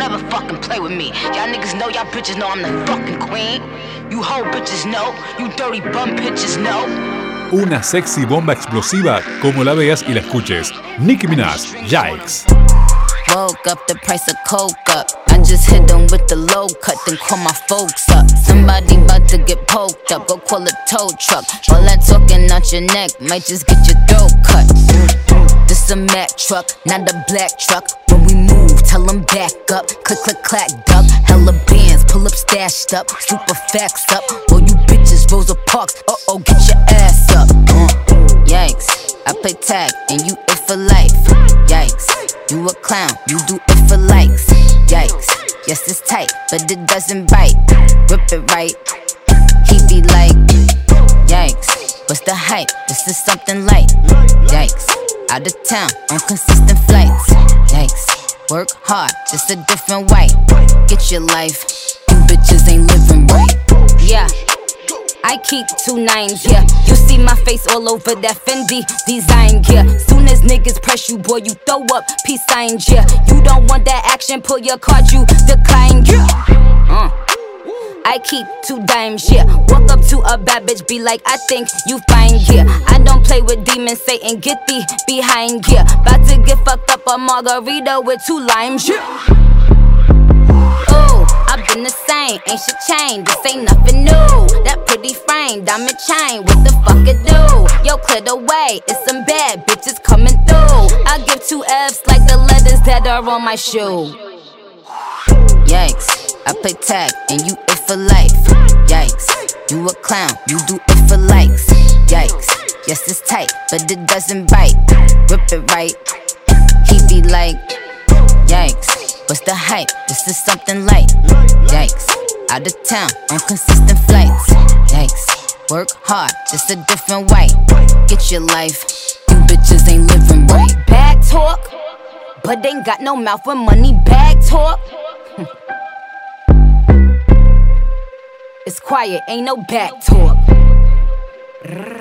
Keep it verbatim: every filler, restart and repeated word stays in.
never fucking play with me. Y'all niggas know, y'all bitches know I'm the fucking queen. You hoe bitches know, you dirty bum bitches know. Una sexy bomba explosiva como la veas y la escuches. Nicki Minaj, Yikes. Woke up, the price of coke up. I just hit them with the low cut, then call my folks up. Somebody about to get poked up, go call a tow truck. All that talking out your neck might just get your throat cut. This a Mack truck, not a black truck. When we move, tell them back up. Click, click, clack, duck. Hella bands, pull up, stashed up. Super facts up. All you bitches, Rosa Parks. Uh oh, get your ass up. Uh, yikes, I play tag and you it for life. Yikes. You a clown, you do it for likes. Yikes, yes it's tight, but it doesn't bite. Rip it right, he be like, yikes, what's the hype? This is something light. Yikes, out of town on consistent flights. Yikes, work hard, just a different way. Get your life, you bitches ain't living right. Yeah, I keep two nines, yeah. You see my face all over that Fendi design, yeah. Soon as niggas press you, boy, you throw up peace signs, yeah. You don't want that action, pull your card, you decline, yeah. Uh. I keep two dimes, yeah. Walk up to a bad bitch, be like, I think you fine, yeah. I don't play with demons, Satan, get thee behind, yeah. About to get fucked up a margarita with two limes, yeah. Ooh, I've been the same, ain't shit changed, this ain't nothing new. That pretty frame, diamond chain, what the fuck it do? Yo, clear the way, it's some bad bitches coming through. I give two F's like the letters that are on my shoe. Yikes, I play tag and you it for life. Yikes, you a clown, you do it for likes. Yikes, yes it's tight, but it doesn't bite. Rip it right, he be like, yikes, what's the hype? This is something light. Yikes, out of town on consistent flights. Yikes, work hard, just a different way. Get your life, you bitches ain't living right. Bag talk, but ain't got no mouth when money bag talk. It's quiet, ain't no back talk.